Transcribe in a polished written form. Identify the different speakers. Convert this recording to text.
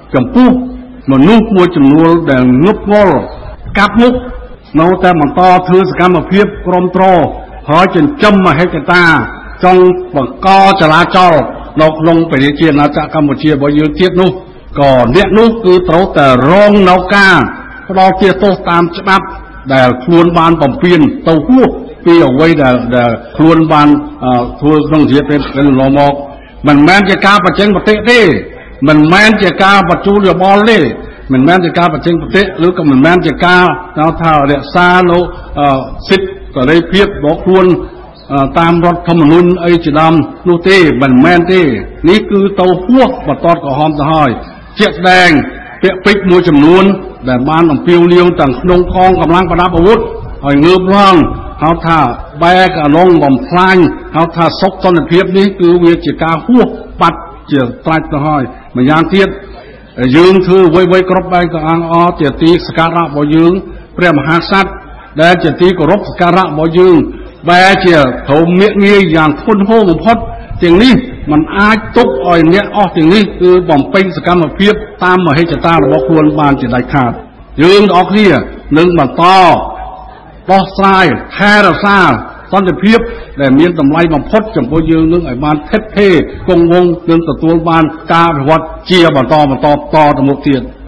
Speaker 1: ចំពោះមនុស្សមួយចំនួនដែលងប់ងល់កាប់មុខនៅតែបន្តធ្វើសកម្មភាពក្រំត្រហើយចិញ្ចឹមមហិច្ឆតាចង់បង្កចលាចលនៅក្នុងប្រជាជាតិអាណាចក្រកម្ពុជារបស់យើងទៀតនោះក៏អ្នកនោះគឺត្រូវតែរងនៅការផ្ដោតជាទោសតាមច្បាប់ដែលខ្លួនបានបំពេញទៅហួសពីអ្វីដែលខ្លួនបានធ្វើក្នុងជាពេលកន្លងមកមិនមែនជាការបញ្ចេញមតិទេមិនមែនជាការបញ្ជូនយោបល់ទេមិនមែនជាការបញ្ចេញមតិឬក៏មិនមែនជាការថារក្សានៅសិទ្ធិសេរីភាពរបស់ខ្លួនតាមរដ្ឋធម្មនុញ្ញអីជាដើមនោះទេមិនមែនទេនេះគឺទៅហួសបន្ទាត់ក្រហមទៅហើយជាក់ស្ដែងពាក្យពេចន៍មួយចំនួនដែលបានអំពាវនាវទាំងក្នុងកងកម្លាំងប្រដាប់អាវុធហើយងើបឡើងហៅថាបែកអាឡុងបំផ្លាញហៅថាសុខសន្តិភាពនេះគឺវាជាការហួសបាត់ជាត្រាច់ទៅហើយម្យ៉ាងទៀតយើងធ្វើអ្វីៗគ្រប់បែបក៏អង្ជាទីសក្ការៈរបស់យើងព្រះមហាក្សត្រដែលជាទីគោរពសក្ការៈរបស់យើងបែរជាត្រូវមាក់ងាយយ៉ាងធ្ងន់ធ្ងរបំផុតទាំងនេះมันអាចទុកឲ្យអ្នកអស់ទាំងនេះគឺបំពេញសកម្មភាពតាមមហិច្ឆតារបស់ខ្លួនបានជាដាច់ខាតយើងទាំងអស់គ្នានឹងបន្តដោះស្រាយថែរក្សាសន្តិភាពដែលមានតម្លៃបំផុតចំពោះយើងនឹងឲ្យបានថិតថេរគង់វង្សនិងទទួលបានការអភិវឌ្ឍជាបន្តទៅមុខទៀត